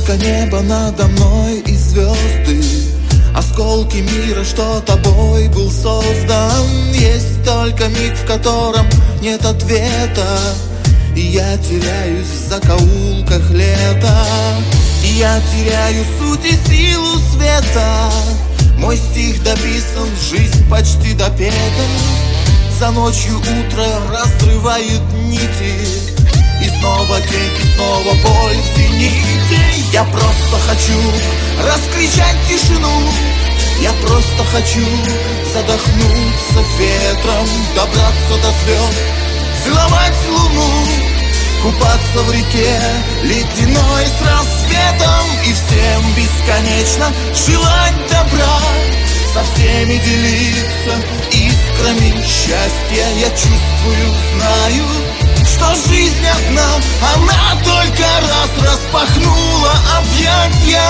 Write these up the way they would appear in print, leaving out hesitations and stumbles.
только небо надо мной и звезды, осколки мира, что тобой был создан. Есть только миг, в котором нет ответа, и я теряюсь в закоулках лета. И я теряю суть и силу света. Мой стих дописан, жизнь почти допета. За ночью утро разрывает нити, и снова день, и снова боль в зените. Я просто хочу раскричать тишину, я просто хочу задохнуться ветром, добраться до звезд, целовать луну, купаться в реке ледяной с рассветом. И всем бесконечно желать добра, со всеми делиться искрами счастья. Я чувствую, знаю, что жизнь одна, она только раз распахнула объятья.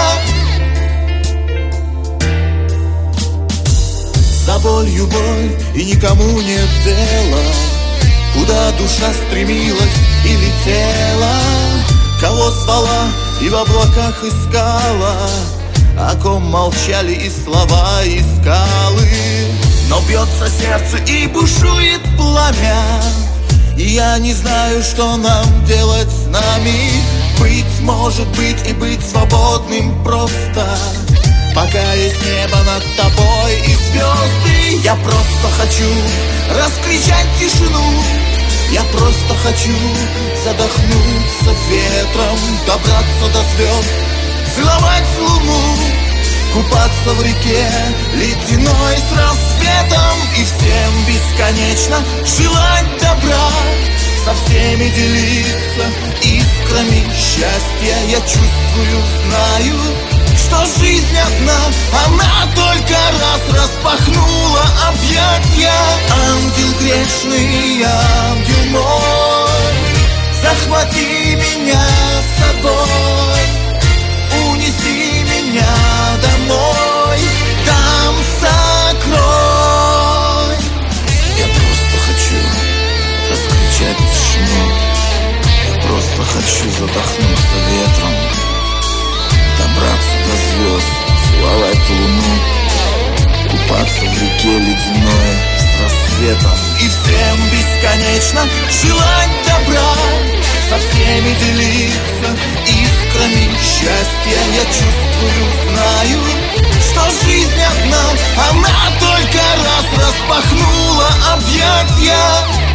За болью боль, и никому нет дела, куда душа стремилась и летела, кого звала и в облаках искала, о ком молчали и слова, и скалы. Но бьется сердце и бушует пламя, и я не знаю, что нам делать с нами. Быть, может быть, и быть свободным просто, пока есть небо над тобой и звезды. Я просто хочу раскричать тишину, я просто хочу задохнуться ветром, добраться до звезд, целовать луну, купаться в реке ледяной с рассветом. И всем бесконечно желать добра, со всеми делиться искрами счастья. Я чувствую, знаю, что жизнь одна, она только раз распахнула объятья. Ангел грешный, ангел мой, захвати меня с собой, унеси меня домой, там сокрой. Я просто хочу раскричать тишину, я просто хочу задохнуться ветром, добраться до звезд, целовать луну, купаться в реке ледяной с рассветом. И всем бесконечно желать добра, со всеми делиться искрами счастья. Я чувствую, знаю, что жизнь одна, она только раз распахнула объятья.